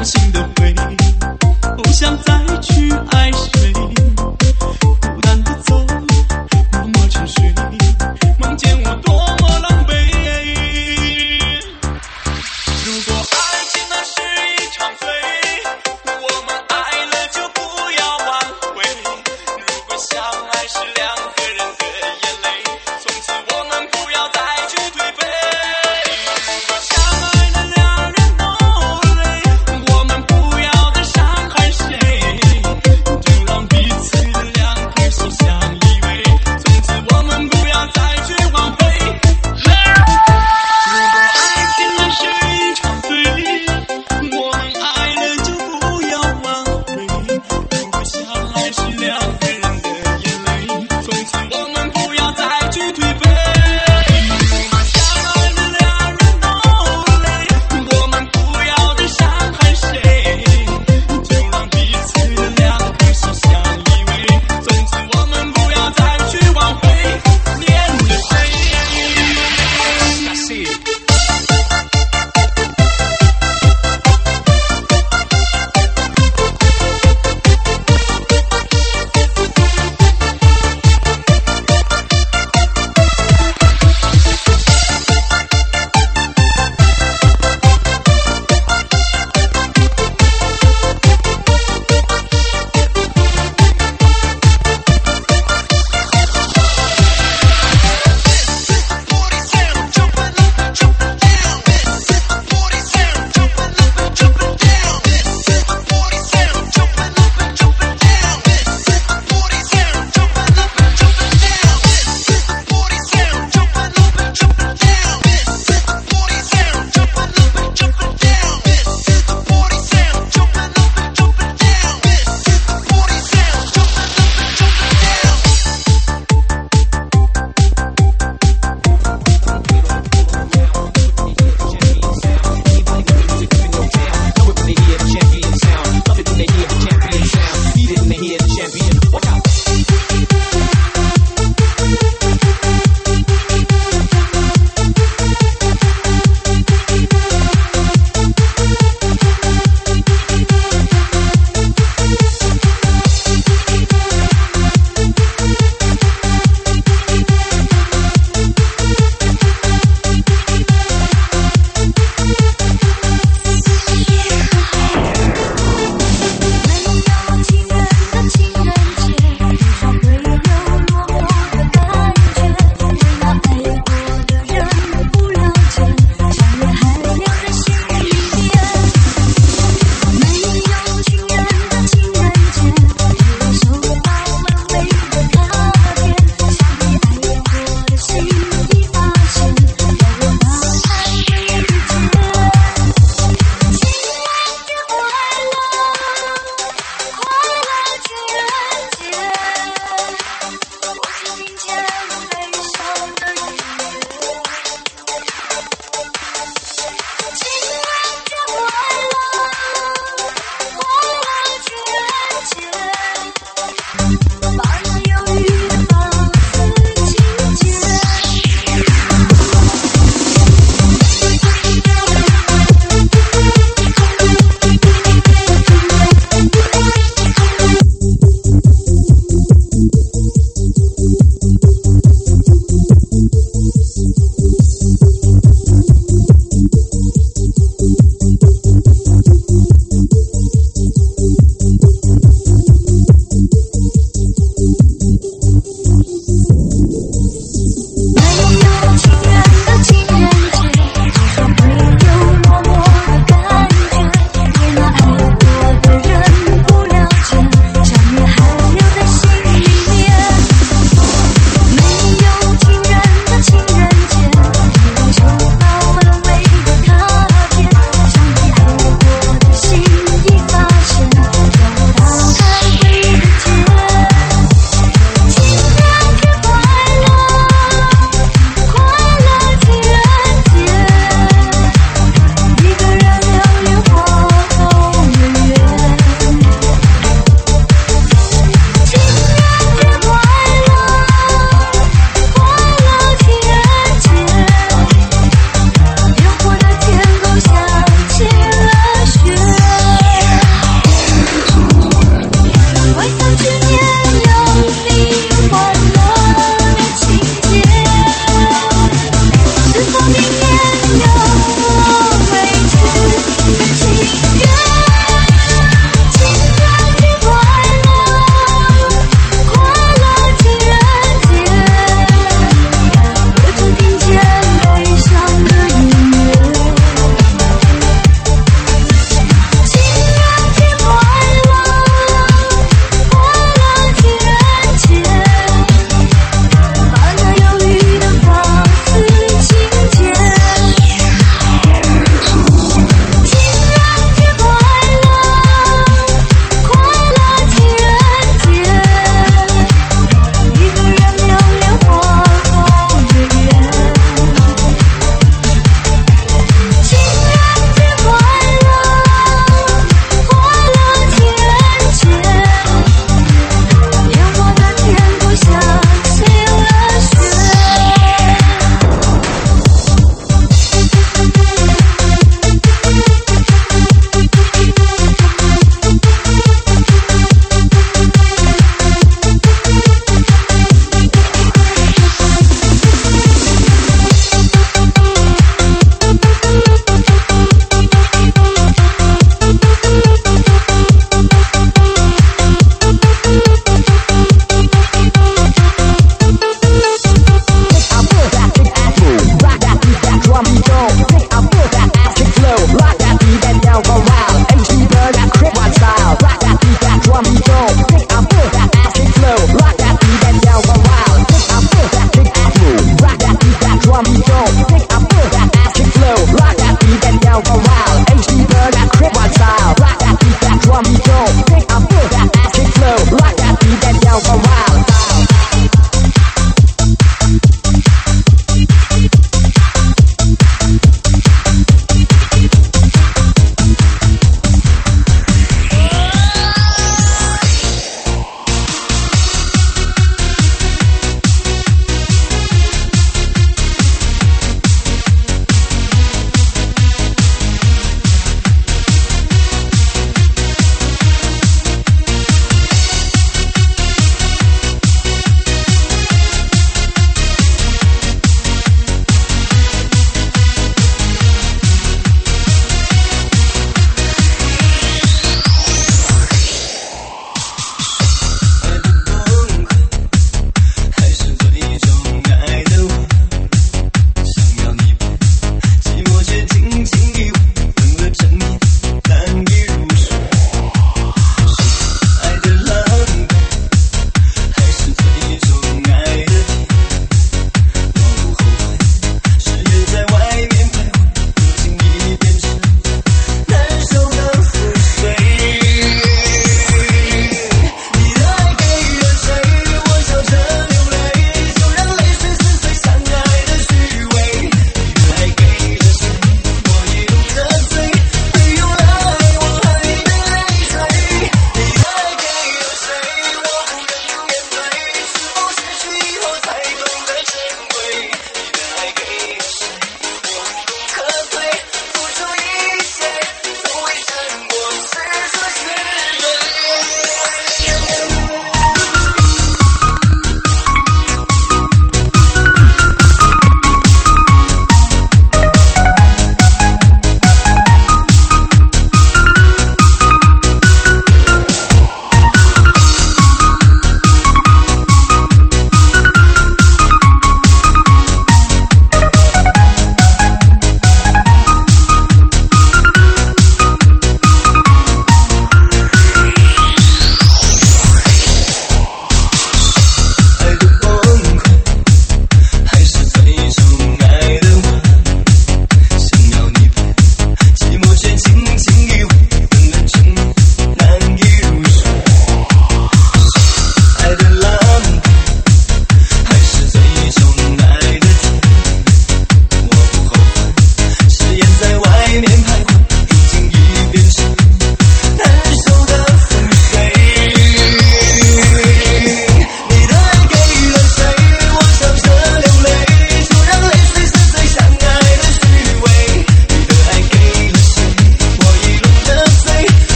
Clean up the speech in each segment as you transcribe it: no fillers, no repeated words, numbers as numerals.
我们不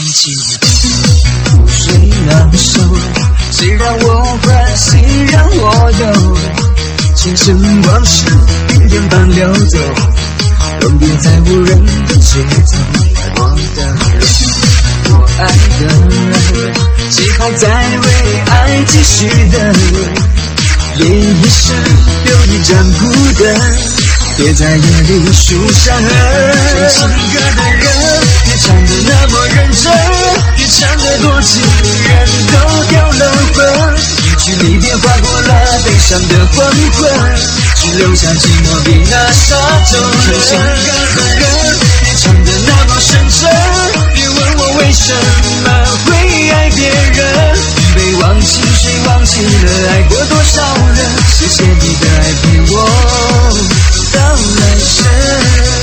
情，覆水难收。谁让我欢喜让我忧？前尘往事云烟般流走，分别在无人的街头。我的人，我爱的人，谁还在为爱继续等？夜一生留一盏孤灯，别在夜里数伤痕。唱情歌的人，别唱得那么认真，别唱得多情人都丢了魂。一句离别划过了悲伤的黄昏，只留下寂寞比那沙洲冷。唱情歌的人，别唱得那么深沉，别问我为什么会爱别人。一杯忘情水忘记了爱过多少人，谢谢你的爱陪我到来生。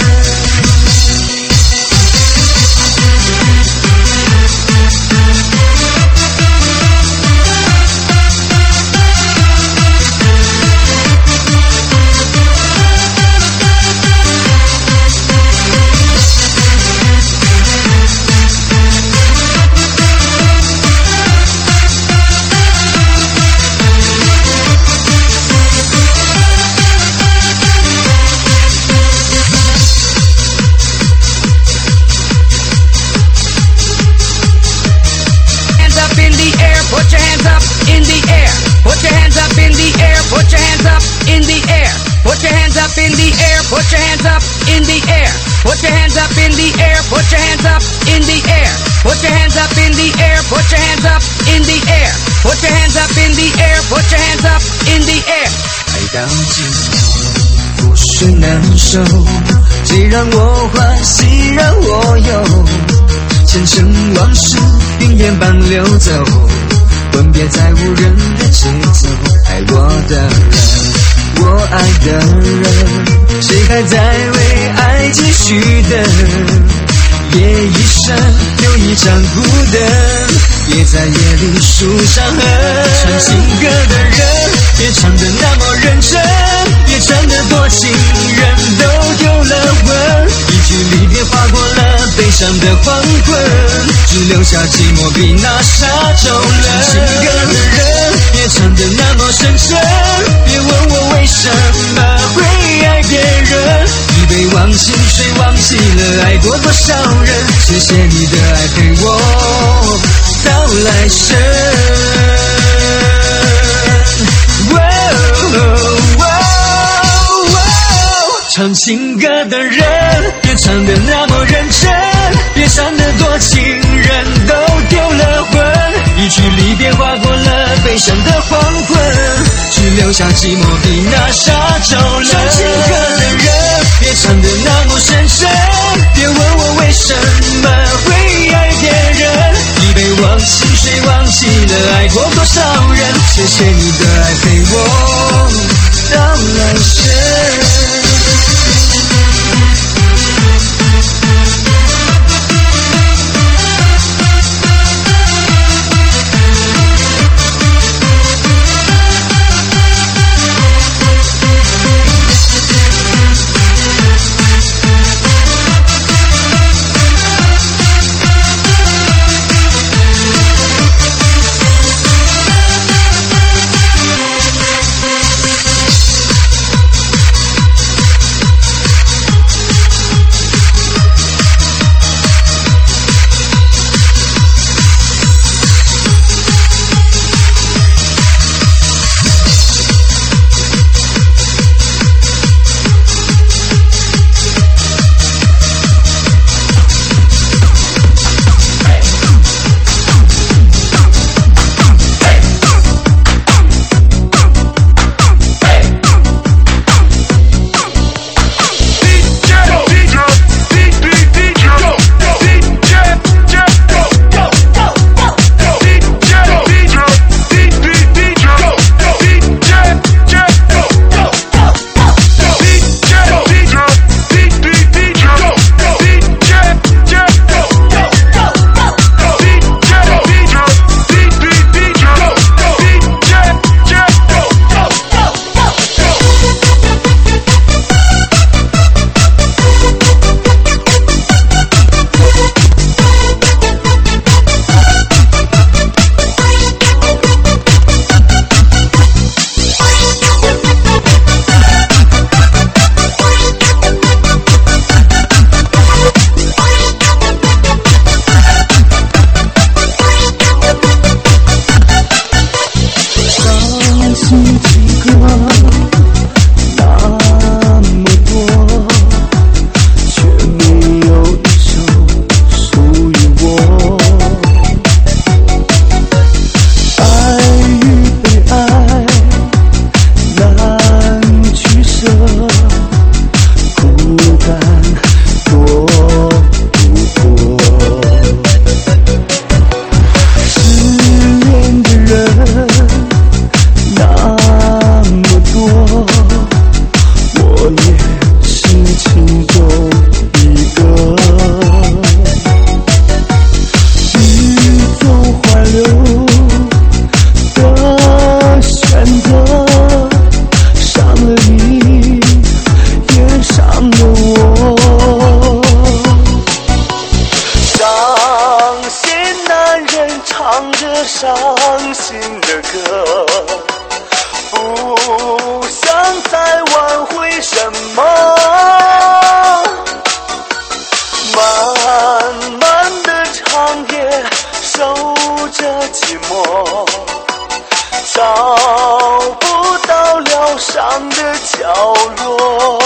In the air, put your hands up in the air. Put your hands up in the air. Put your hands up in the air. Put your hands up in the air. Put your hands up in the air. Put your hands up in the air. Put your hands up in the air. 爱到尽头，覆水难收。谁让我欢喜让我忧？前尘往事云烟般流走，吻别在无人的街头。爱我的人，我爱的人，谁还在为爱继续等？夜一生留一盏孤灯，别在夜里数伤痕。唱情歌的人，别唱得那么认真，别唱得多情人都丢了魂。一句离别划过了悲伤的黄昏，只留下寂寞比那沙洲冷。唱情歌的人，别唱得那么深沉，别问我为什么会爱别人。一杯忘情水忘记了爱过多少人，谢谢你的爱陪我到来生。唱情歌的人，别唱得那么认真，别唱得多情人都丢了魂。一句离别划过了悲伤的黄昏，只留下寂寞比那沙洲冷。唱情歌的人，别唱得那么深沉，别问我为什么会爱别人。一杯忘情水忘记了爱过多少人，谢谢你的爱陪我到来生。 单多不过。失恋的人那么多，我也是其中一个。欲走还留的选择，伤了你，也伤了我。伤心男人唱着伤心的歌，不想再挽回什么。漫漫的长夜，守着寂寞，找不到疗伤的角落。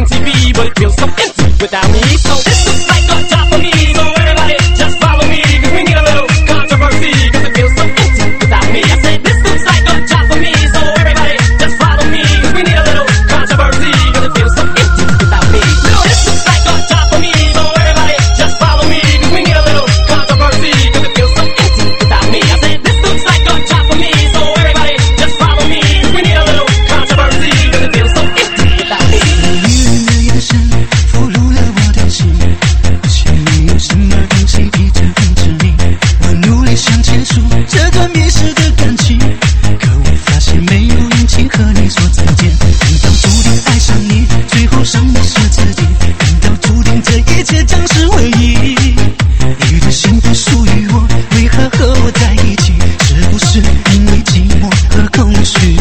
MTV, but it feels so empty without me. So this looks like a job for me. So everybody just follow me, cause we need a little controversy, cause it feels so empty without me. I said this looks like a job for me. So everybody just follow me, cause we need a little controversy, cause it feels so empty without me. So this looks like a job for me. So everybody just follow me, cause we need a little controversy, cause it feels so empty without me. I said this looks like a job for me. So everybody just follow me, cause we need a little controversy, cause it feels so empty without me. 女人的眼神俘虏了我的心，我心里有什么东西一直很执迷。我努力想结束这段迷失的感情，可我发现没有勇气和你说再见。难道注定爱上你，最后伤的是自己？难道注定这一切将是唯一？你的心不属于我，为何和我在一起？是不是因为寂寞和空虚？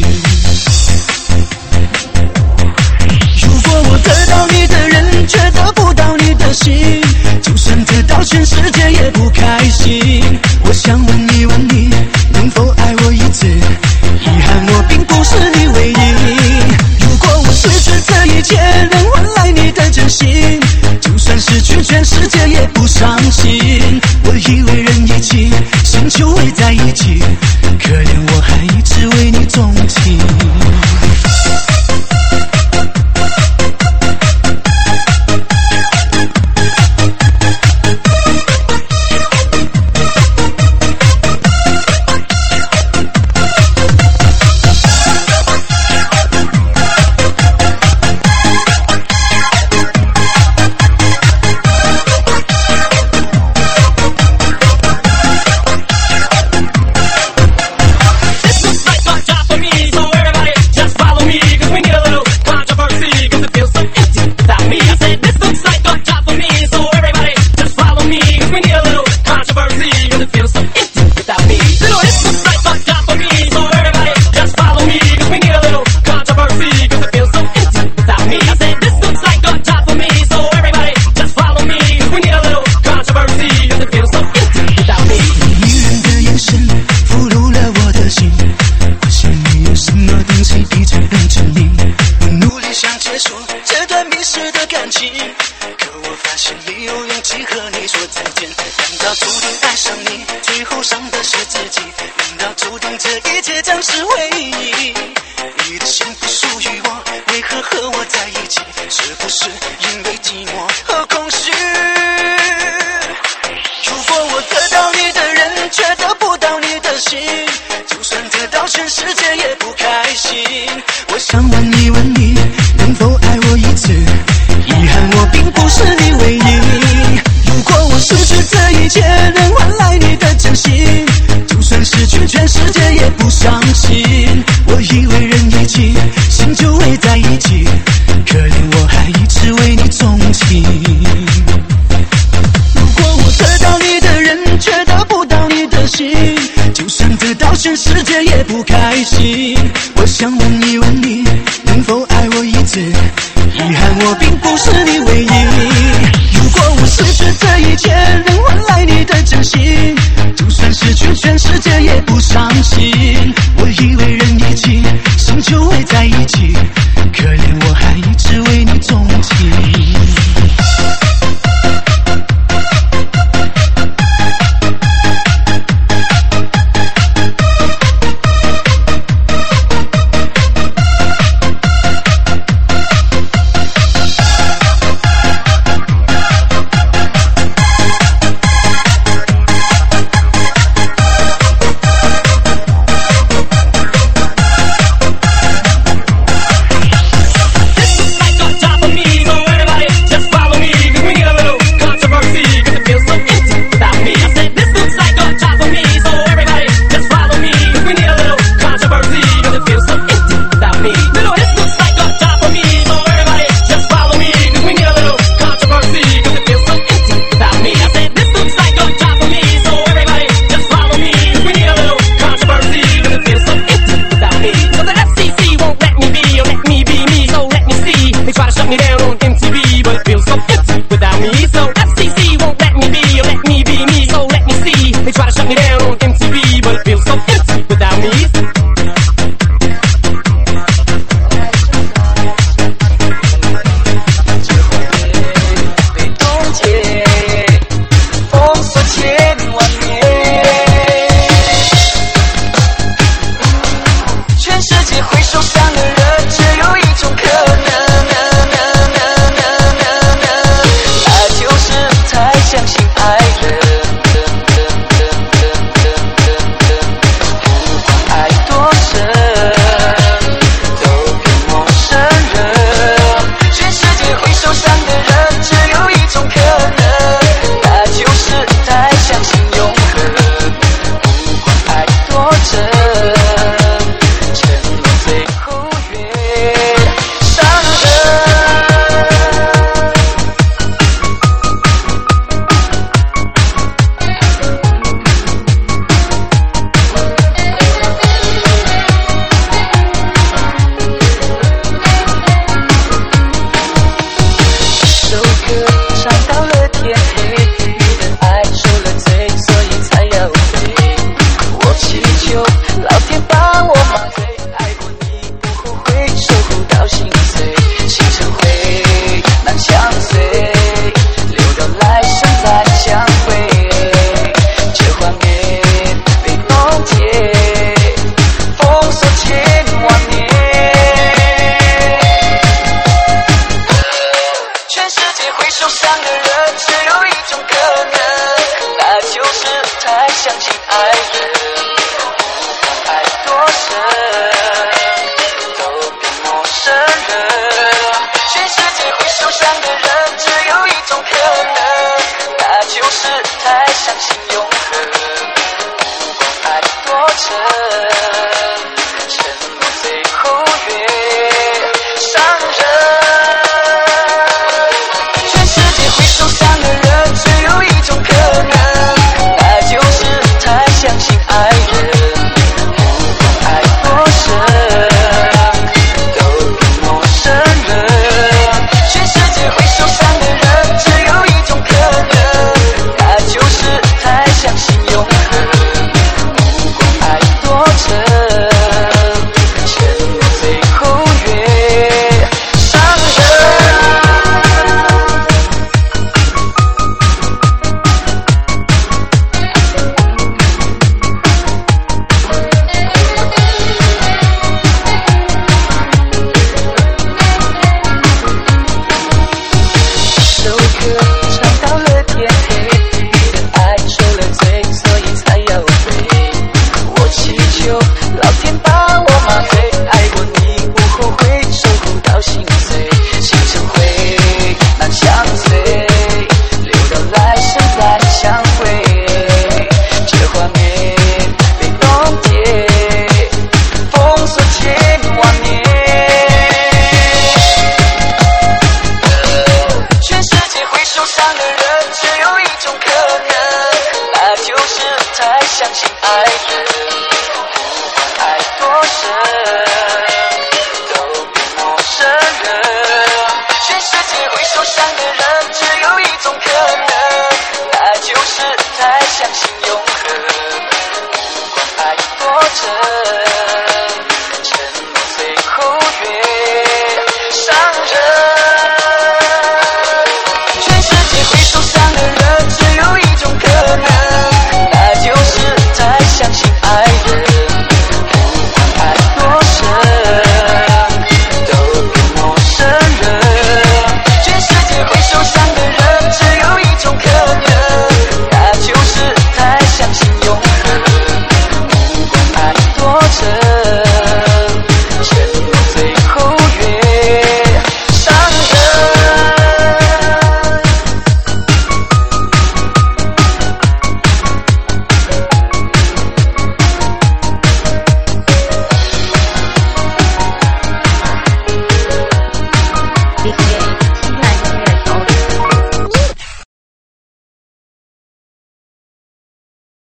如果我得到你的人，却得不到你的心，就算得到全世界也不开心。我想问一问你，能否爱我一次？遗憾我并不是你唯一。如果我失去这一切能换来你的真心，就算失去全世界也不伤心。我以为人一起，心就会在一起，可怜我还一直为你钟情。 受伤的人。